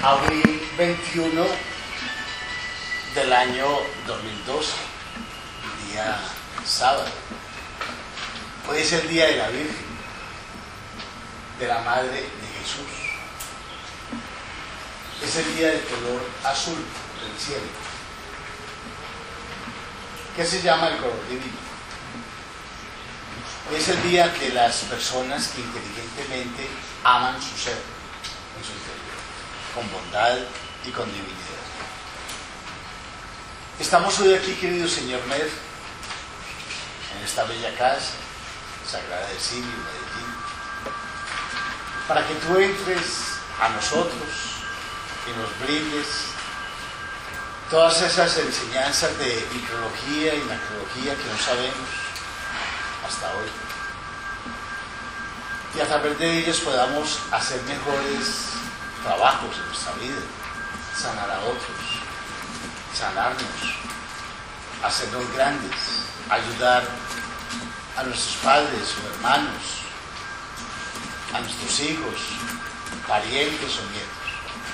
Abril 21 del año 2012, día sábado. Hoy es el día de la Virgen, de la Madre de Jesús. Es el día del color azul del cielo, que se llama el color divino. Hoy es el día de las personas que inteligentemente aman su ser en su interior, con bondad y con divinidad. Estamos hoy aquí, querido señor Mer, en esta bella casa sagrada de Sirio, Medellín, para que tú entres a nosotros y nos brindes todas esas enseñanzas de micrología y macrología que no sabemos hasta hoy, y a través de ellas podamos hacer mejores trabajos en nuestra vida, sanar a otros, sanarnos, hacernos grandes, ayudar a nuestros padres o hermanos, a nuestros hijos, parientes o nietos,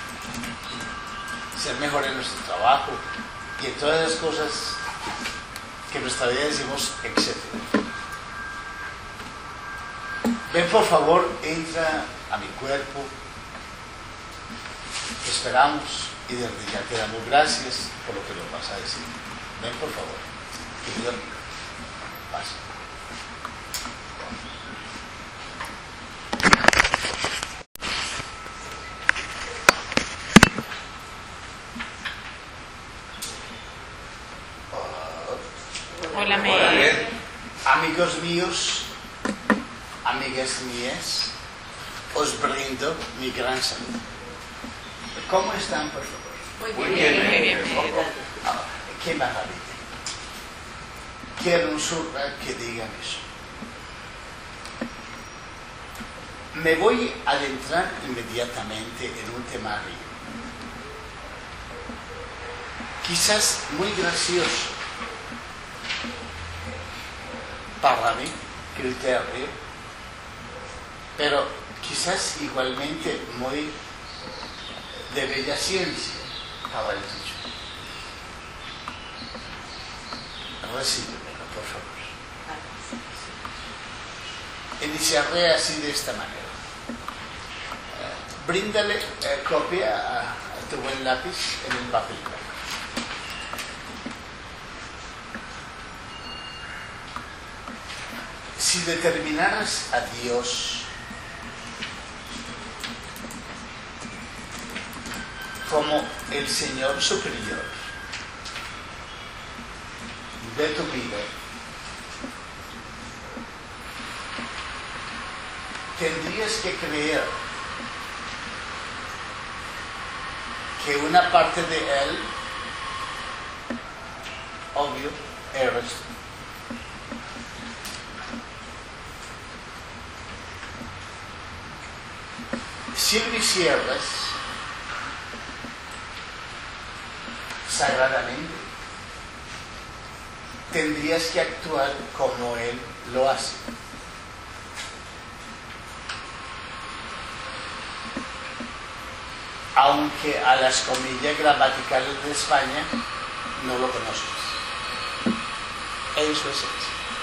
ser mejor en nuestro trabajo y en todas las cosas que en nuestra vida decimos, etc. Ven, por favor, entra a mi cuerpo. Te esperamos y desde ya te damos gracias por lo que nos vas a decir. Ven, por favor, querido amigo, pasa. Hola, Mel. Amigos míos, amigas mías, os brindo mi gran salud. ¿Cómo están, por favor? Muy bien. Qué maravilla. Qué hermosura que digan eso. Me voy a adentrar inmediatamente en un temario, quizás muy gracioso para mí, criterio, pero quizás igualmente muy de bella ciencia, estaba el dicho. Recíbemelo, por favor. Iniciaré así, de esta manera. Bríndale copia a tu buen lápiz en el papel. Si determinaras a Dios como el Señor superior de tu vida, tendrías que creer que una parte de Él, obvio, eres tú. Si lo hicieras sagradamente, tendrías que actuar como Él lo hace. Aunque a las comillas gramaticales de España no lo conozcas. Eso es eso.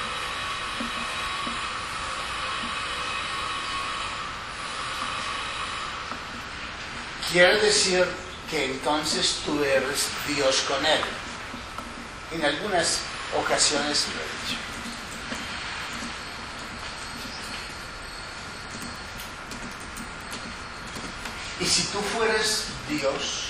Quiere decir que entonces tú eres Dios con Él. En algunas ocasiones lo he dicho. Y si tú fueras Dios,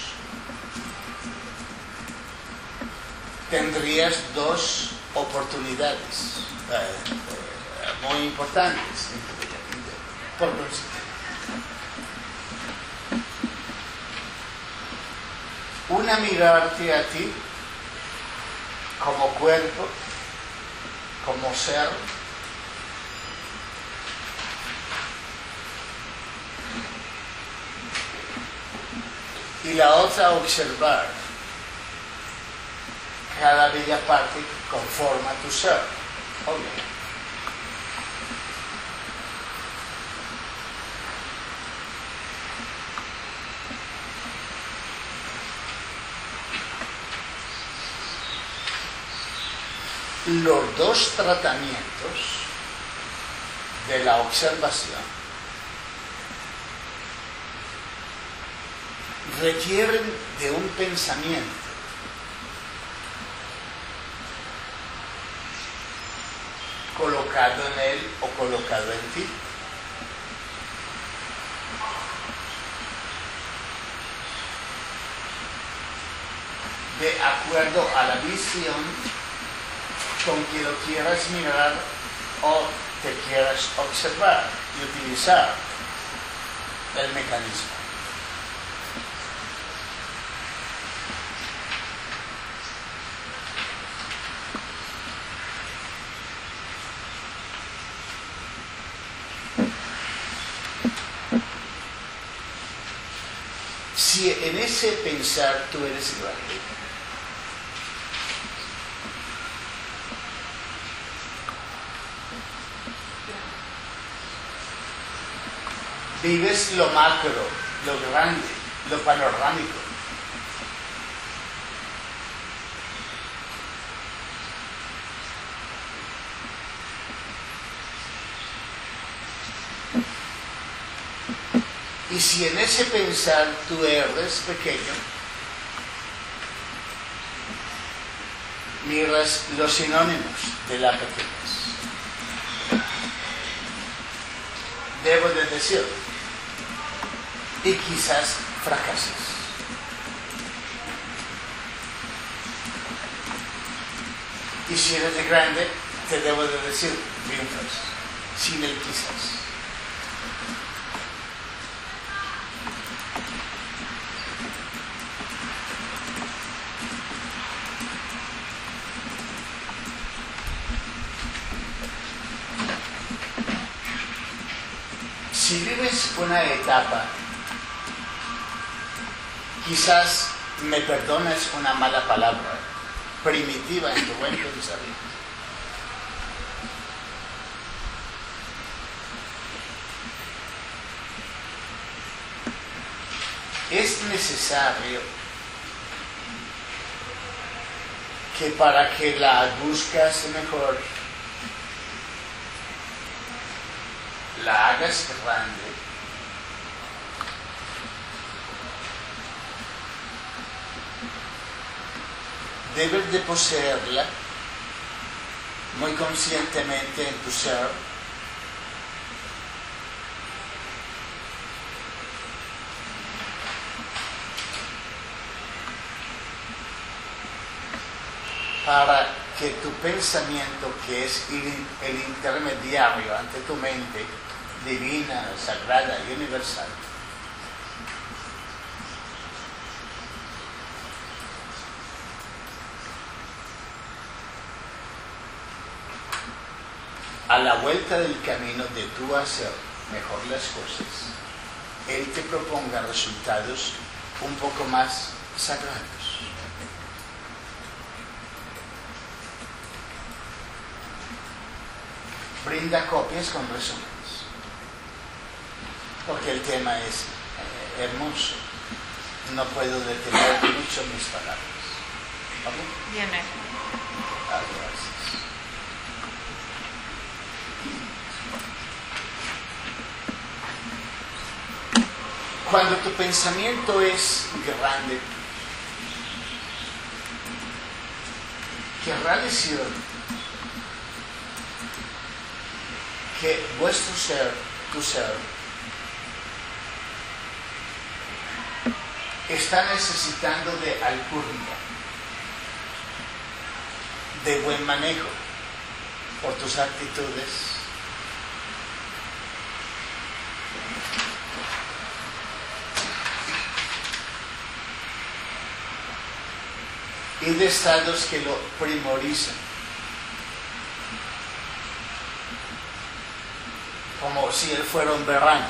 tendrías dos oportunidades muy importantes en tu vida. Por consiguiente, una, mirarte a ti como cuerpo, como ser, y la otra, observar cada bella parte que conforma tu ser. Obvio. los dos tratamientos de la observación requieren de un pensamiento colocado en él o colocado en ti. De acuerdo a la visión con que lo quieras mirar o te quieras observar y utilizar el mecanismo. Si en ese pensar tú eres grande, vives lo macro, lo grande, lo panorámico. Y si en ese pensar tú eres pequeño, miras los sinónimos de la pequeñez. Debo de decir, y quizás fracasas. Y si eres de grande, te debo de decir, triunfas, sin el quizás. Si vives una etapa, quizás me perdones una mala palabra, primitiva en tu buen pensamiento. Es necesario que para que la buscas mejor, la hagas grande, debes de poseerla muy conscientemente en tu ser, para que tu pensamiento, que es el intermediario ante tu mente divina, sagrada y universal, a la vuelta del camino de tú hacer mejor las cosas, Él te proponga resultados un poco más sagrados. Brinda copias con resúmenes, porque el tema es hermoso. No puedo detener mucho mis palabras. ¿Vale? Bien. Gracias. Cuando tu pensamiento es grande, querrá decir que vuestro ser, tu ser, está necesitando de alcurnia, de buen manejo por tus actitudes, y de estados que lo primorizan, como si él fuera un berrano.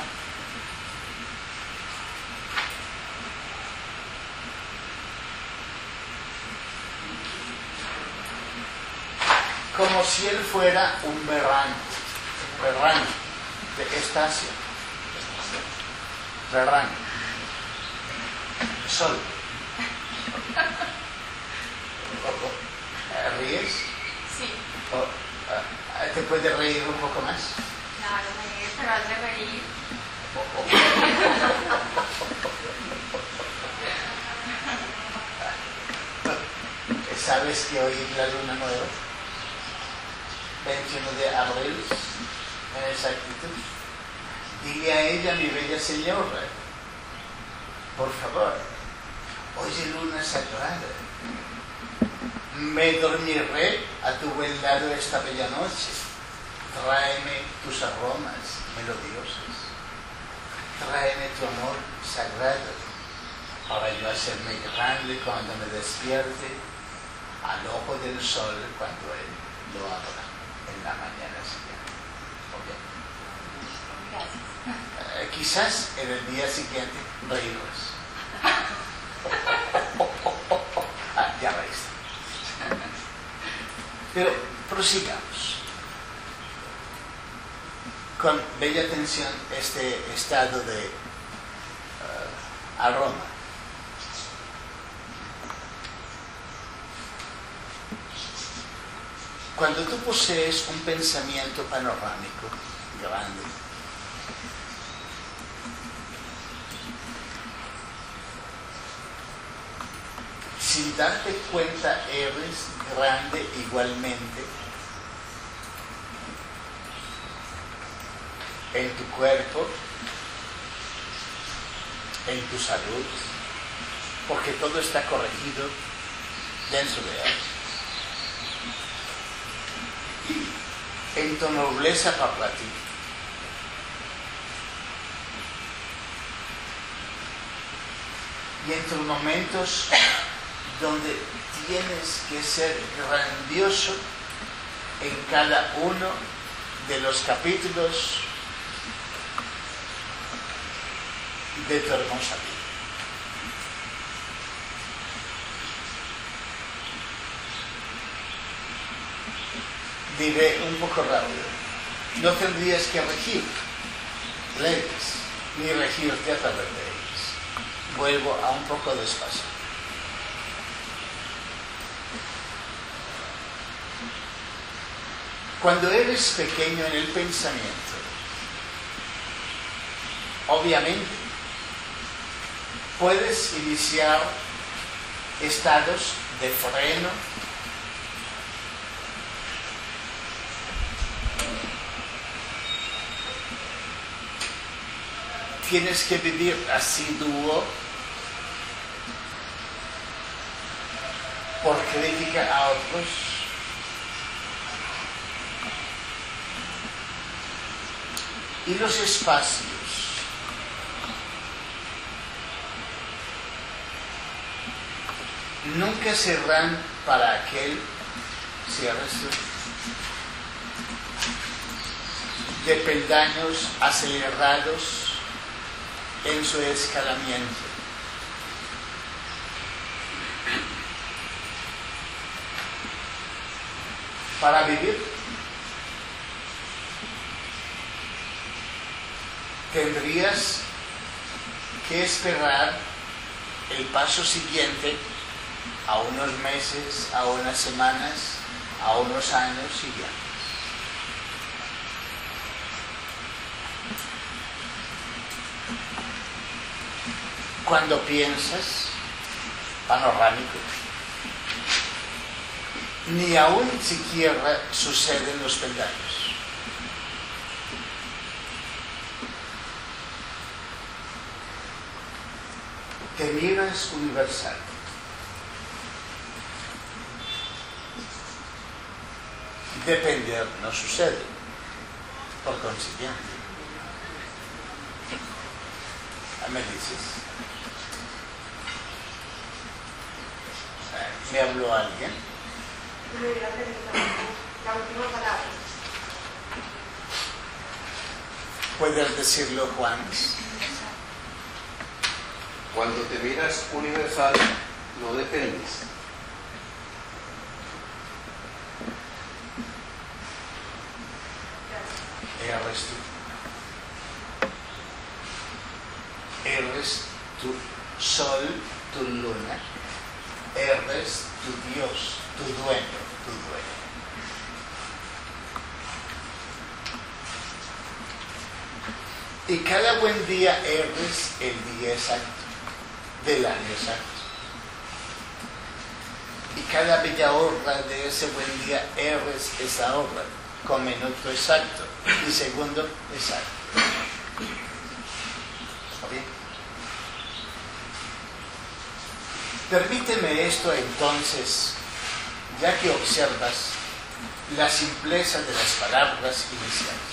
Como si él fuera un berrano de estancia, berrano, sol. ¿Ríes? Sí. ¿Te puedes reír un poco más? Claro, pero hazme reír. ¿Sabes que hoy es la luna nueva? 21 de abril, en exactitud. Dile a ella, mi bella señora, por favor, hoy es luna sagrada. Me dormiré a tu buen lado esta bella noche. Tráeme tus aromas melodiosos. Tráeme tu amor sagrado para yo hacerme grande cuando me despierte al ojo del sol cuando él lo abra en la mañana siguiente. ¿Okay? Gracias. Quizás en el día siguiente reírnos. Ya reíste. Pero prosigamos. Con bella atención este estado de aroma. Cuando tú posees un pensamiento panorámico grande, sin darte cuenta eres grande igualmente en tu cuerpo, en tu salud, porque todo está corregido dentro de él. En tu nobleza corporativa. Y en tus momentos donde tienes que ser grandioso en cada uno de los capítulos de tu hermosa vida. Diré un poco rápido. No tendrías que regir leyes, ni regirte a través de ellas. Vuelvo a un poco despacio. Cuando eres pequeño en el pensamiento, obviamente, puedes iniciar estados de freno, tienes que vivir asiduo por crítica a otros. Y los espacios nunca serán para aquel, cierres tú, de peldaños acelerados en su escalamiento. Para vivir tendrías que esperar el paso siguiente a unos meses, a unas semanas, a unos años siguientes. Cuando piensas panorámico, ni aún siquiera suceden los peldaños. Te miras universal. Depender no sucede, por consiguiente. ¿Me dices? ¿Me habló alguien? La última palabra. ¿Puedes decirlo, Juan? Cuando te miras universal, no dependes. Eres tú. Eres tu sol, tu luna. Eres tu Dios, tu dueño, tu dueño. Y cada buen día eres el día exacto del año exacto. Y cada bella hora de ese buen día eres esa hora, con minuto exacto y segundo exacto. ¿Está bien? Permíteme esto entonces, ya que observas la simpleza de las palabras iniciales.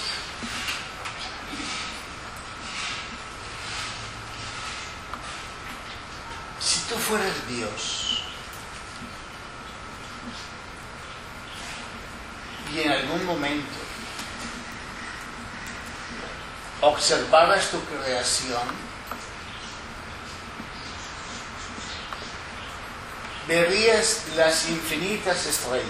Si tú fueras Dios y en algún momento observaras tu creación, verías las infinitas estrellas.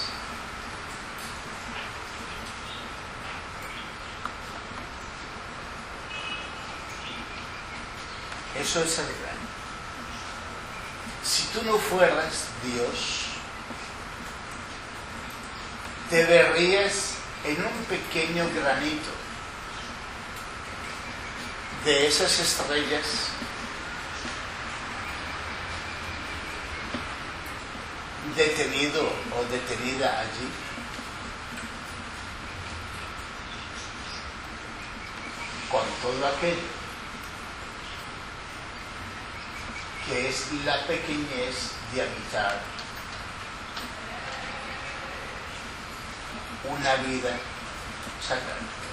Eso es el gran. Si tú no fueras Dios, te verías en un pequeño granito de esas estrellas detenido o detenida allí. Con todo aquello que es la pequeñez de habitar una vida sagrada.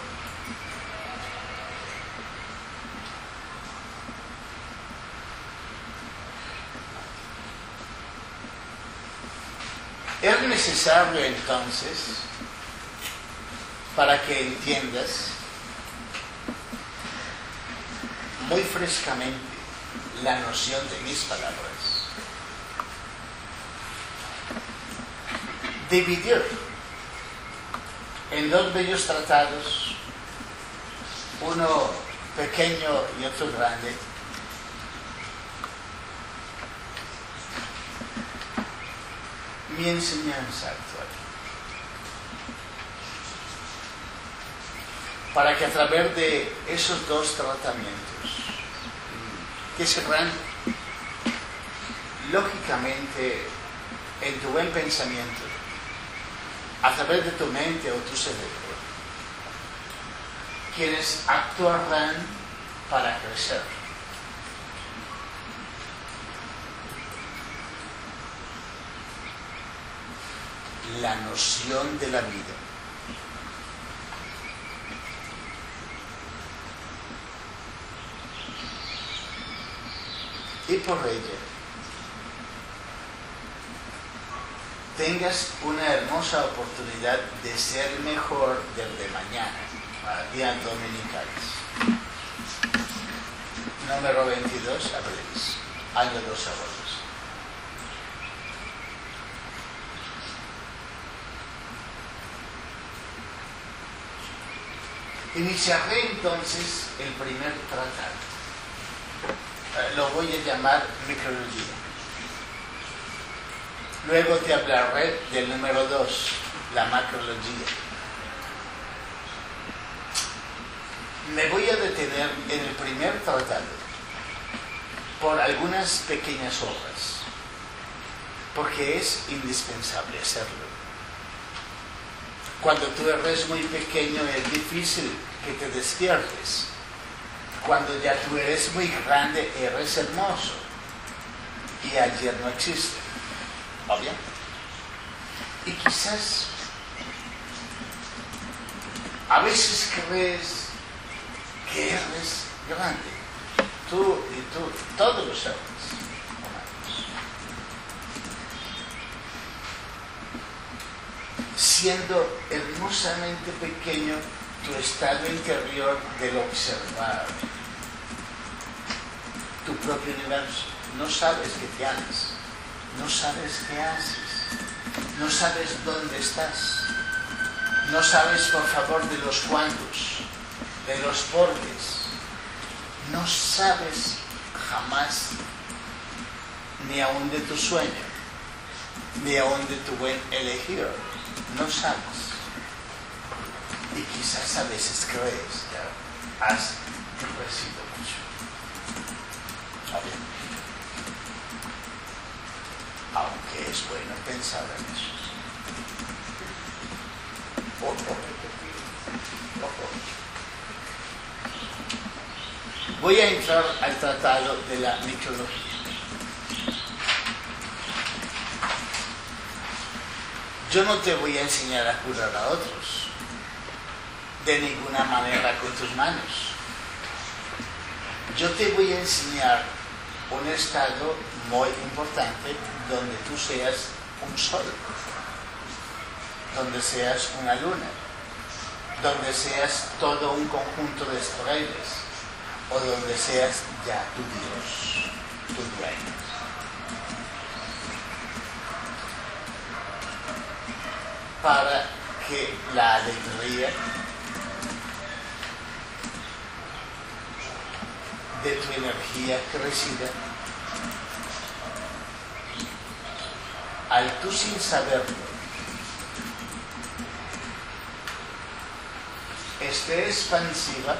Es necesario entonces, para que entiendas muy frescamente la noción de mis palabras, dividir en dos bellos tratados, uno pequeño y otro grande, mi enseñanza actual, para que a través de esos dos tratamientos, que serán lógicamente en tu buen pensamiento, a través de tu mente o tu cerebro, quienes actuarán para crecer. La noción de la vida. Y por ella tengas una hermosa oportunidad de ser mejor desde mañana, días dominicales. Número 22, abril, año 2 agosto. Iniciaré entonces el primer tratado. Lo voy a llamar micrología. Luego te hablaré del número 2, la macrología. Me voy a detener en el primer tratado por algunas pequeñas horas, porque es indispensable hacerlo. Cuando tú eres muy pequeño es difícil que te despiertes. Cuando ya tú eres muy grande eres hermoso. Y ayer no existe. ¿Obvio? Y quizás a veces crees que eres grande. Tú y tú, todos los seres humanos. Siendo hermosamente pequeño, tu estado interior del observar tu propio universo. No sabes qué te haces, no sabes qué haces, no sabes dónde estás, no sabes por favor de los cuántos, de los porqués, no sabes jamás ni aún de tu sueño, ni aún de tu buen elegir, no sabes. Y quizás a veces crees que has resido mucho. ¿Sabe? Aunque es bueno pensar en eso. Voy a entrar al tratado de la micrología. Yo no te voy a enseñar a curar a otros de ninguna manera con tus manos. Yo te voy a enseñar un estado muy importante donde tú seas un sol, donde seas una luna, donde seas todo un conjunto de estrellas, o donde seas ya tu Dios, tu dueño. Para que la alegría de tu energía crecida, al tú sin saberlo, esté expansiva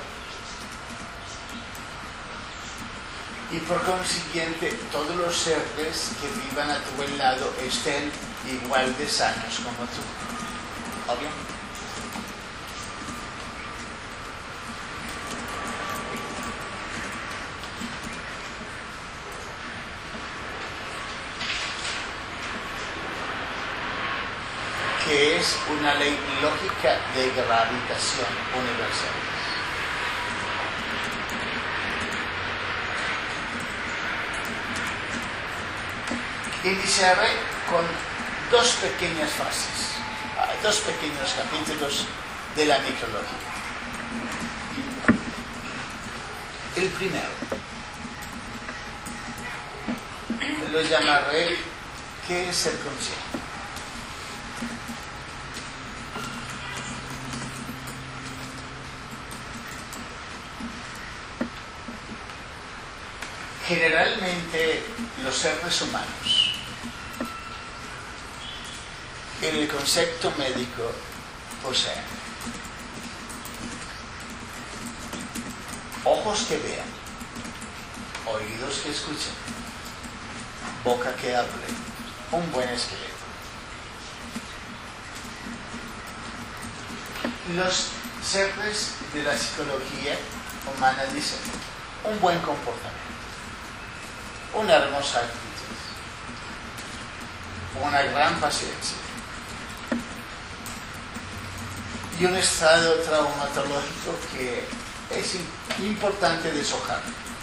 y por consiguiente todos los seres que vivan a tu lado estén igual de sanos como tú. ¿Obvio? Que es una ley lógica de gravitación universal. Iniciaré con dos pequeñas fases, dos pequeños capítulos de la micrología. El primero lo llamaré ¿qué es el consciente? Generalmente los seres humanos en el concepto médico poseen ojos que vean, oídos que escuchen, boca que hable, un buen esqueleto. Los seres de la psicología humana dicen un buen comportamiento, una hermosa actitud, una gran paciencia y un estado traumatológico que es importante deshojar.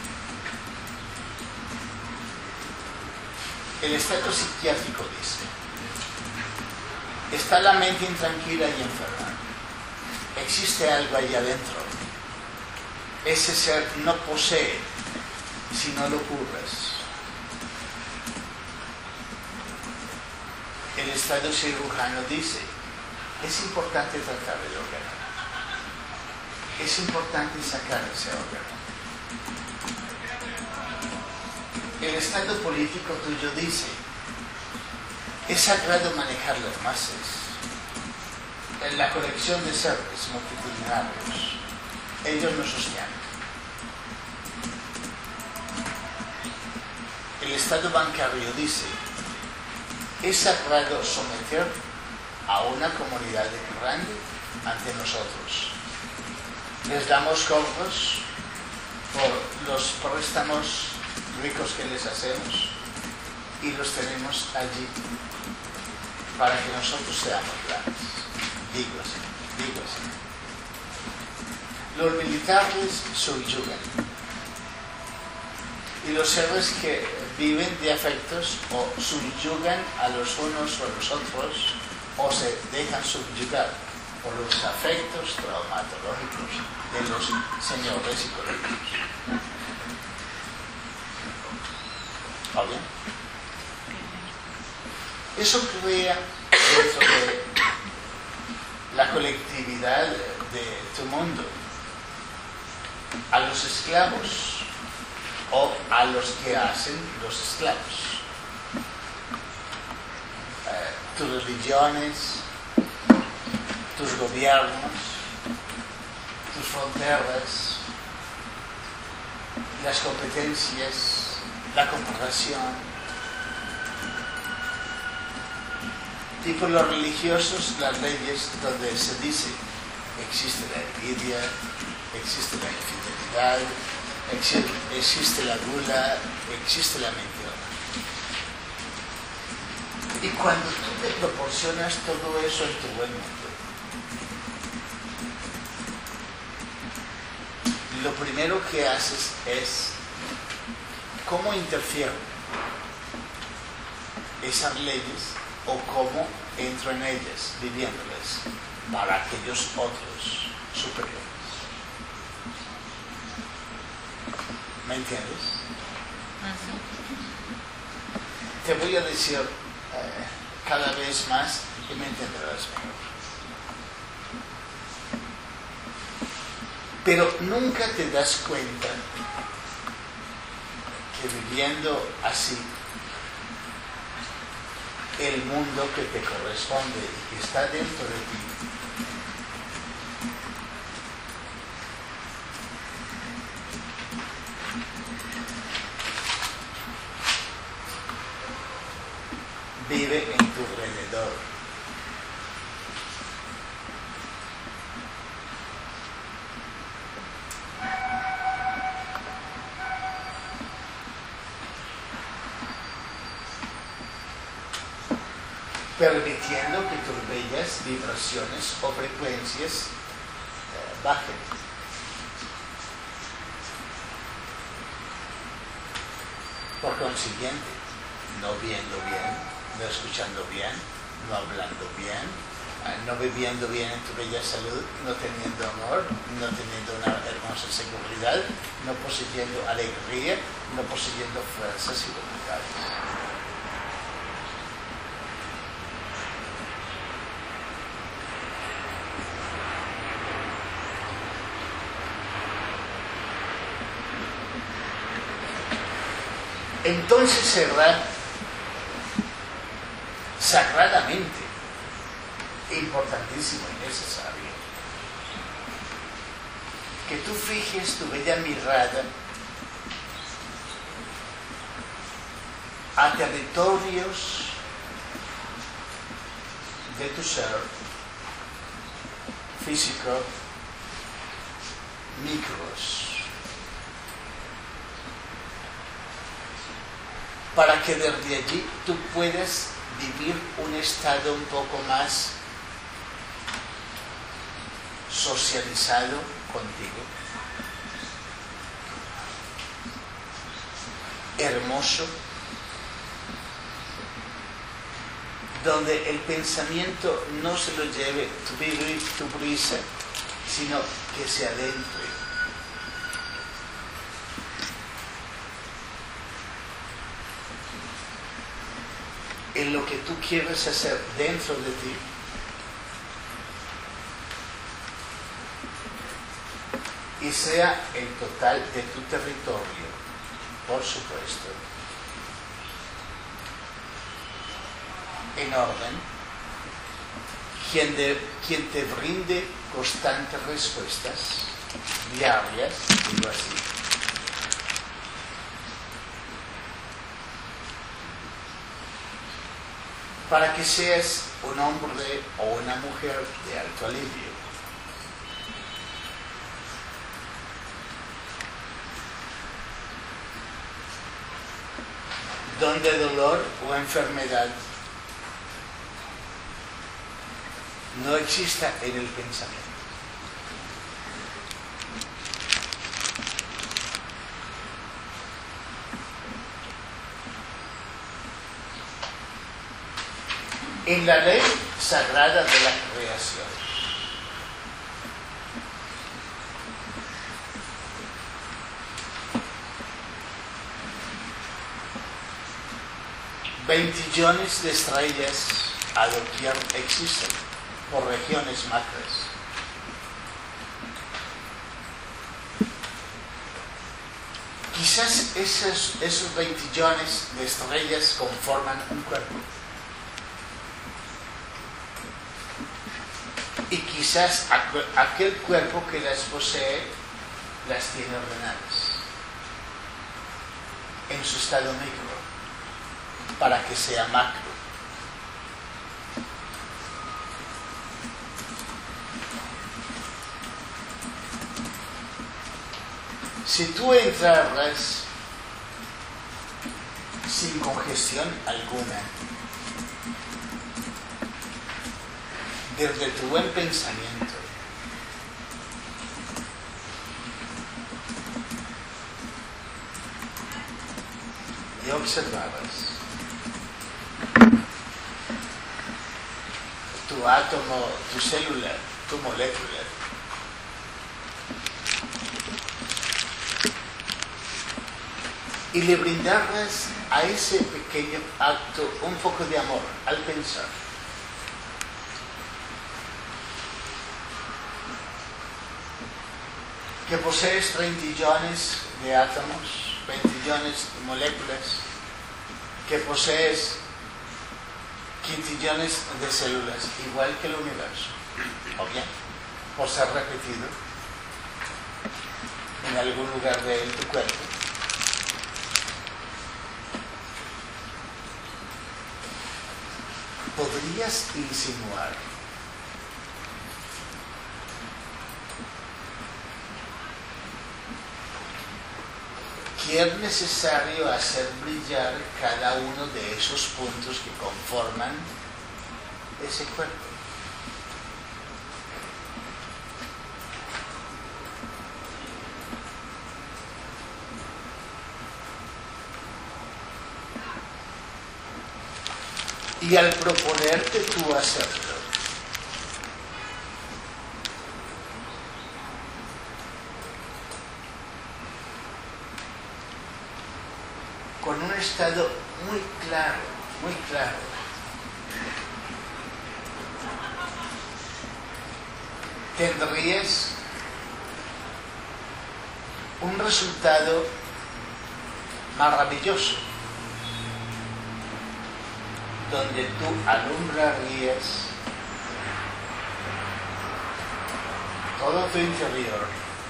El estado psiquiátrico dice: está la mente intranquila y enferma. Existe algo allá adentro. Ese ser no posee si no lo curas. El estado cirujano dice: es importante tratar el órgano. Es importante sacar ese órgano. El estado político tuyo dice: es sagrado manejar las masas. En la colección de seres multitudinarios, ellos nos sostienen. El estado bancario dice: es sagrado someter a una comunidad grande ante nosotros. Les damos cobros por los préstamos ricos que les hacemos y los tenemos allí para que nosotros seamos grandes. Digo así. Los militares subyugan y los seres que viven de afectos o subyugan a los unos o a los otros o se dejan subyugar por los afectos traumatológicos de los señores psicológicos. ¿Está bien? Eso crea dentro de la colectividad de tu mundo a los esclavos o a los que hacen los esclavos. Tus religiones, tus gobiernos, tus fronteras, las competencias, la comparación. Y por los religiosos, las leyes donde se dice existe la envidia, existe la infidelidad, existe la gula, existe la mentira. Y cuando tú te proporcionas todo eso en tu buen mundo, lo primero que haces es cómo interfiero esas leyes o cómo entro en ellas, viviéndolas para aquellos otros superiores. ¿Me entiendes? Te voy a decir cada vez más y me entenderás mejor. Pero nunca te das cuenta que viviendo así, el mundo que te corresponde y que está dentro de ti, vive en tu alrededor. Permitiendo que tus bellas vibraciones o frecuencias bajen. Por consiguiente, no viendo bien, no escuchando bien, no hablando bien, no viviendo bien en tu bella salud, no teniendo amor, no teniendo una hermosa seguridad, no poseyendo alegría, no poseyendo fuerzas y voluntades. Entonces será sagradamente importantísimo y necesario que tú fijes tu bella mirada a territorios de tu ser físico, micros, para que desde allí tú puedas vivir un estado un poco más socializado contigo, hermoso, donde el pensamiento no se lo lleve tu prisa, sino que se adentre. En lo que tú quieres hacer dentro de ti, y sea el total de tu territorio, por supuesto, en orden, quien te brinde constantes respuestas diarias, digo así, para que seas un hombre o una mujer de alto alivio. Donde dolor o enfermedad no exista en el pensamiento. En la ley sagrada de la creación, $20 de estrellas a doquier existen por regiones macras. Quizás esos 20 millones de estrellas conforman un cuerpo. Y quizás aquel cuerpo que las posee las tiene ordenadas. en su estado micro para que sea macro. Si tú entraras sin congestión alguna, desde tu buen pensamiento, y observabas tu átomo, tu célula, tu molécula, y le brindarlas a ese pequeño acto un poco de amor al pensar. Que posees 30 de átomos, 20 de moléculas, que posees 15 de células, igual que el universo, o bien, por ser repetido en algún lugar de tu cuerpo. ¿Podrías insinuar que es necesario hacer brillar cada uno de esos puntos que conforman ese cuerpo? Y al proponerte tú hacerlo, con un estado muy claro, tendrías un resultado maravilloso, donde tú alumbrarías todo tu interior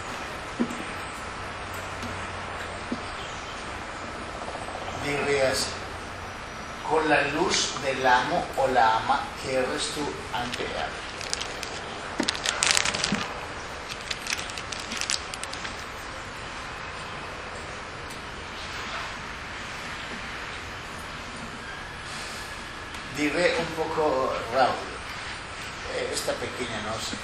dirías con la luz del amo o la ama que eres tú ante él. Diré un poco Raúl, esta pequeña noche.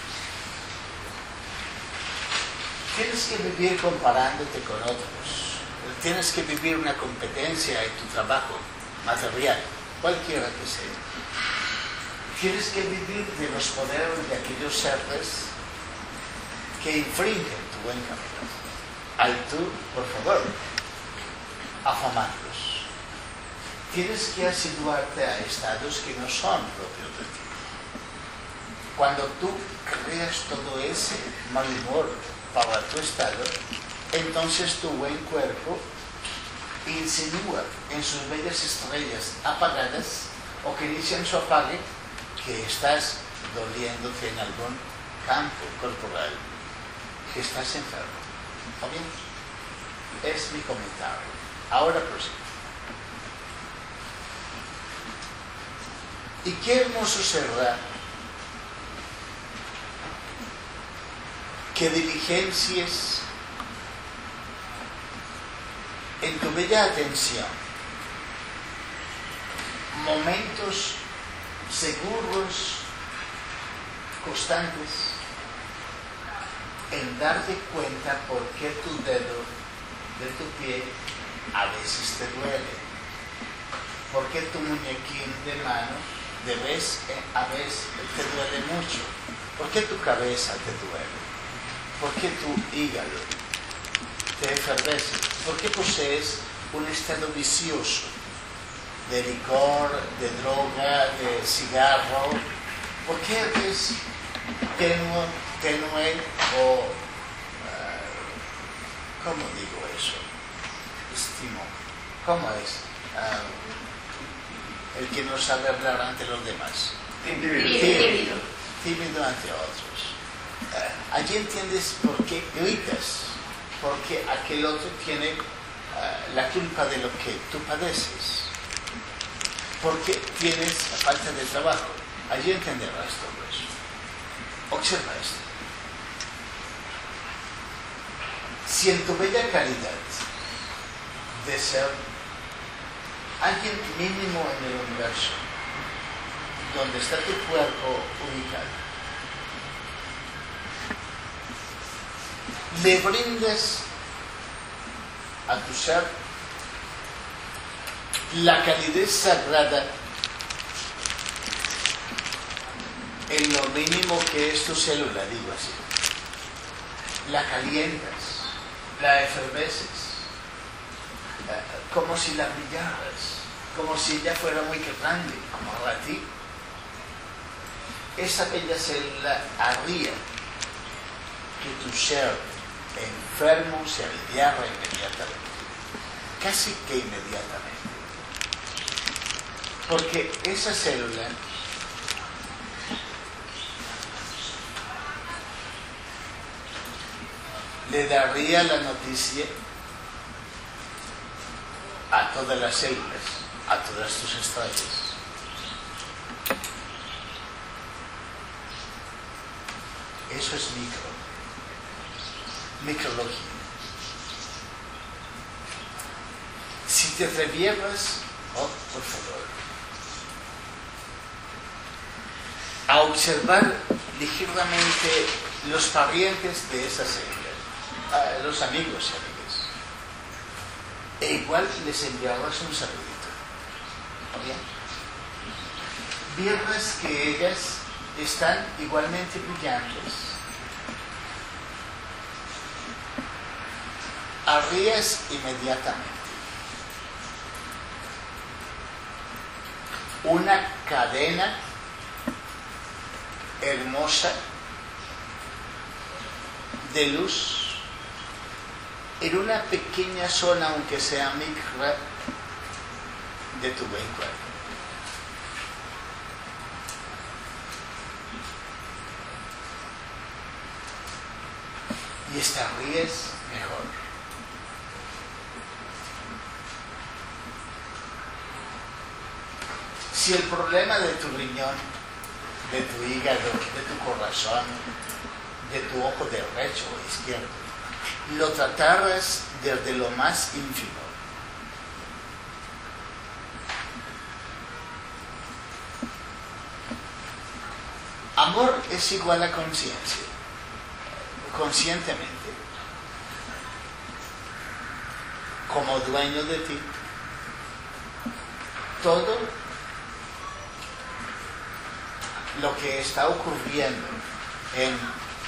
Tienes que vivir comparándote con otros. Tienes que vivir una competencia en tu trabajo material, cualquiera que sea. Tienes que vivir de los poderes de aquellos seres que infringen tu buen camino. Al tú, por favor, afamarlos. Tienes que asiduarte a estados que no son propios de ti. Cuando tú creas todo ese mal humor para tu estado, entonces tu buen cuerpo insinúa en sus bellas estrellas apagadas o que inician su apague que estás doliéndote en algún campo corporal, que estás enfermo. ¿Está bien? Es mi comentario. Ahora prosigo. Y qué hermoso será que diligencias en tu bella atención momentos seguros, constantes, en darte cuenta por qué tu dedo de tu pie a veces te duele, por qué tu muñequín de mano a veces te duele mucho, por qué tu cabeza te duele, por qué tu hígado te efervesce, por qué posees un estado vicioso de licor, de droga, de cigarro, por qué eres tenue o, ¿cómo digo eso? Estimo. ¿Cómo es? El que no sabe hablar ante los demás. Tímido ante otros. Allí entiendes por qué gritas, porque aquel otro tiene la culpa de lo que tú padeces. Porque tienes falta de trabajo. Allí entenderás todo eso. Observa esto. Si en tu bella calidad de ser alguien mínimo en el universo, donde está tu cuerpo ubicado, le brindes a tu ser la calidez sagrada en lo mínimo que es tu célula, digo así. La calientas, la eferveces, como si la brillaras, como si ella fuera muy grande, como para ti. Esa bella célula haría que tu ser enfermo se aliviara inmediatamente, casi que inmediatamente. Porque esa célula le daría la noticia a todas las células, a todas tus estrellas. Eso es micrología. Si te atrevieras, por favor, a observar ligeramente los parientes de esa célula, los amigos y amigas, e igual les enviarás un saludito. ¿Bien? Vieras que ellas están igualmente brillantes. Harías inmediatamente una cadena hermosa de luz en una pequeña zona, aunque sea micro, de tu buen cuerpo. Y estarías mejor. Si el problema de tu riñón, de tu hígado, de tu corazón, de tu ojo derecho o izquierdo, lo trataras desde lo más ínfimo, amor es igual a conciencia, conscientemente, como dueño de ti, todo lo que está ocurriendo en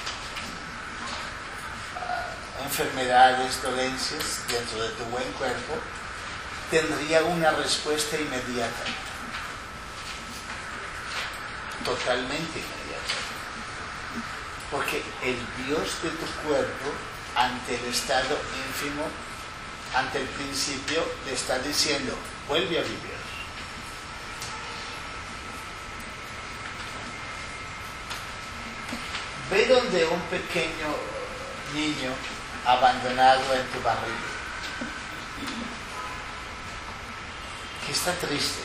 enfermedades, dolencias dentro de tu buen cuerpo, tendría una respuesta inmediata, totalmente inmediata, porque el Dios de tu cuerpo, ante el estado ínfimo, ante el principio, le está diciendo: vuelve a vivir. Ve donde un pequeño niño abandonado en tu barriga, que está triste.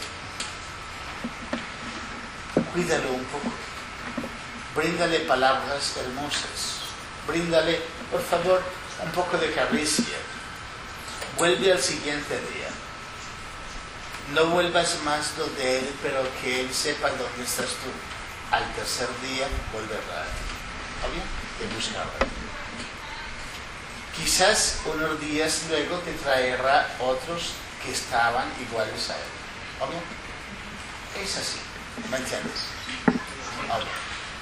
Cuídalo un poco. Bríndale palabras hermosas. Bríndale, por favor, un poco de caricia. Vuelve al siguiente día. No vuelvas más donde él, pero que él sepa dónde estás tú. Al tercer día volverá a ti. ¿Está bien? Te buscará. Quizás unos días luego te traerá otros que estaban iguales a él. ¿Está bien? Es así. ¿Me entiendes? ¿Está bien?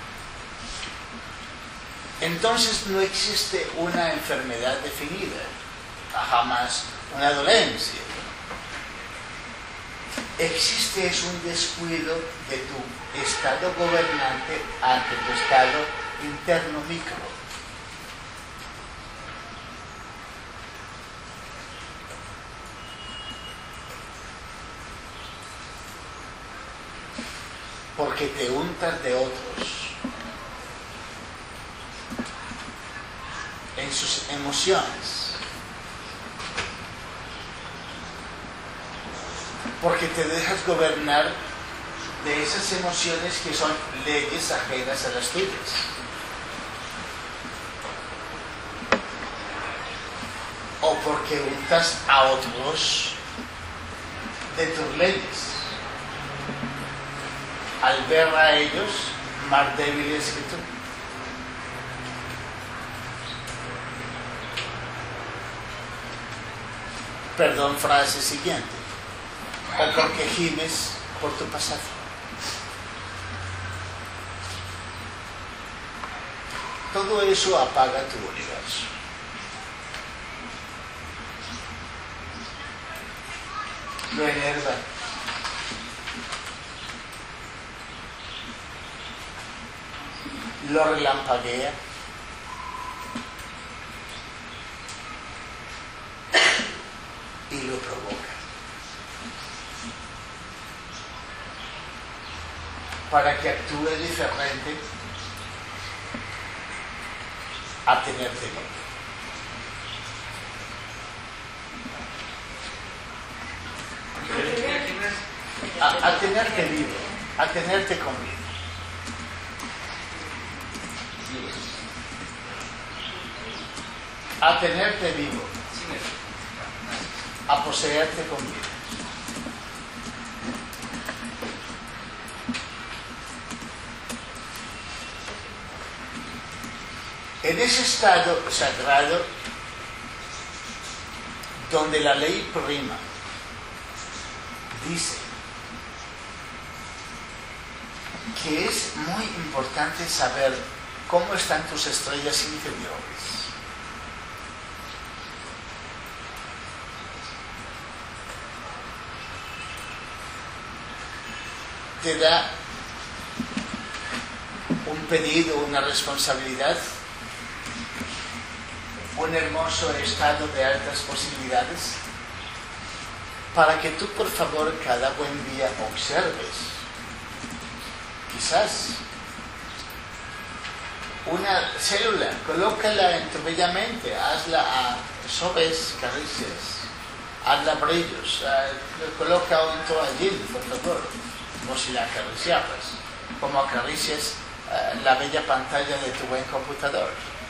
Entonces no existe una enfermedad definida, jamás una dolencia. Existe es un descuido de tu estado gobernante ante tu estado interno micro. Porque te untas de otros en sus emociones. porque te dejas gobernar de esas emociones que son leyes ajenas a las tuyas. O porque untas a otros de tus leyes, al ver a ellos más débiles que tú. Perdón, frase siguiente. O porque gimes por tu pasado. Todo eso apaga tu universo. Lo enerva. Lo relampaguea. Y lo provoca. Para que actúe diferente a tenerte vivo. A tenerte vivo, a tenerte con vida. A tenerte vivo, a poseerte con vida. En ese estado sagrado, donde la ley prima, dice que es muy importante saber cómo están tus estrellas interiores. Te da un pedido, una responsabilidad, un hermoso estado de altas posibilidades, para que tú, por favor, cada buen día observes. Quizás una célula, colócala en tu bella mente, hazla a sobes, caricias, hazla brillos, coloca un toallín, por favor, como si la acariciaras, como acaricias la bella pantalla de tu buen computador.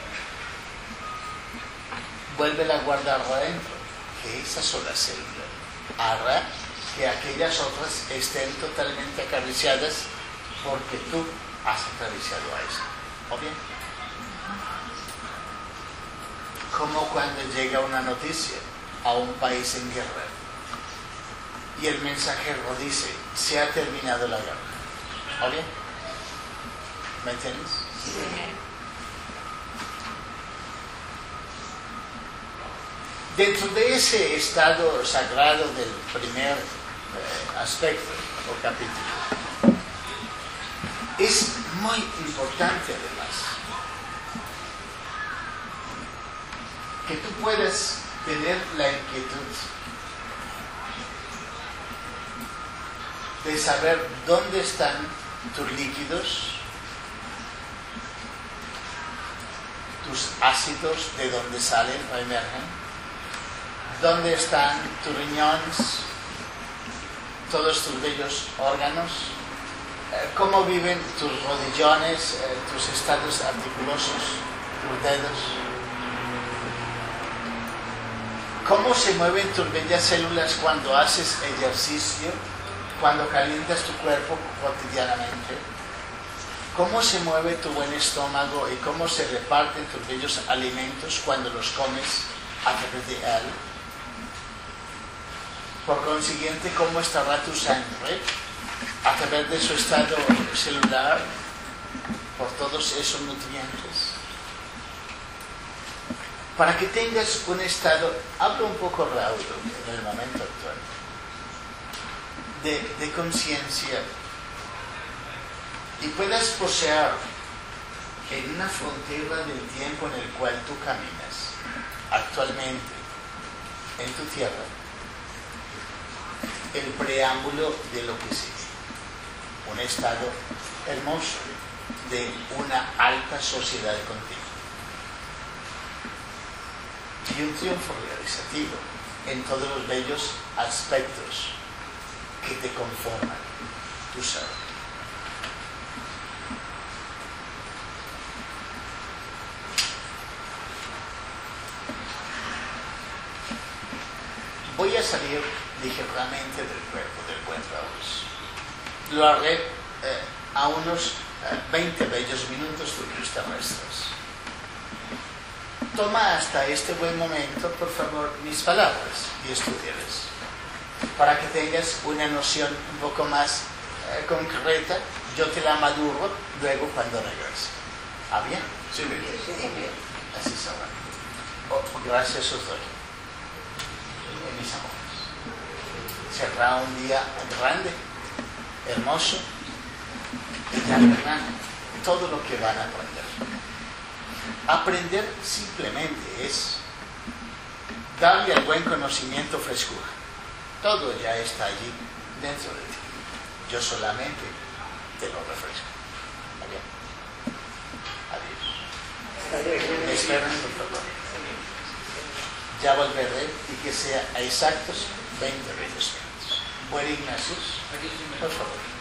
Vuélvela a guardar adentro, que esa sola célula hará que aquellas otras estén totalmente acariciadas porque tú has acariciado a esa. ¿O bien? Como cuando llega una noticia a un país en guerra y el mensajero dice: se ha terminado la guerra. ¿O bien? ¿Me entiendes? Sí. Dentro de ese estado sagrado del primer aspecto o capítulo, es muy importante además que tú puedas tener la inquietud de saber dónde están tus líquidos, tus ácidos, de dónde salen o emergen, dónde están tus riñones, todos tus bellos órganos, cómo viven tus rodillones, tus estados articulosos, tus dedos, cómo se mueven tus bellas células cuando haces ejercicio, cuando calientas tu cuerpo cotidianamente, cómo se mueve tu buen estómago y cómo se reparten tus bellos alimentos cuando los comes a través de él. Por consiguiente, cómo estará tu sangre a través de su estado celular por todos esos nutrientes. Para que tengas un estado, hablo un poco raudo en el momento actual, de conciencia, y puedas poseer en una frontera del tiempo en el cual tú caminas actualmente en tu tierra, el preámbulo de lo que sigue. Un estado hermoso de una alta sociedad continua. Y un triunfo realizativo en todos los bellos aspectos que te conforman tu ser. Voy a salir ligeramente del cuerpo del buen Raúl. Lo haré a unos 20 bellos minutos de luz terrestres. Toma hasta este buen momento, por favor, mis palabras y estudiarlas, para que tengas una noción un poco más concreta. Yo te la maduro luego cuando regrese. ¿Ah, bien? Sí, bien. Así será. Gracias os doy, mis amores. Será un día grande, hermoso, y ya verán todo lo que van a aprender. Aprender simplemente es darle al buen conocimiento frescura. Todo ya está allí dentro de ti. Yo solamente te lo refresco. Adiós. Me esperan, por favor. Ya volveré y que sea a exactos 20 minutos. Buen Ignacio, por favor.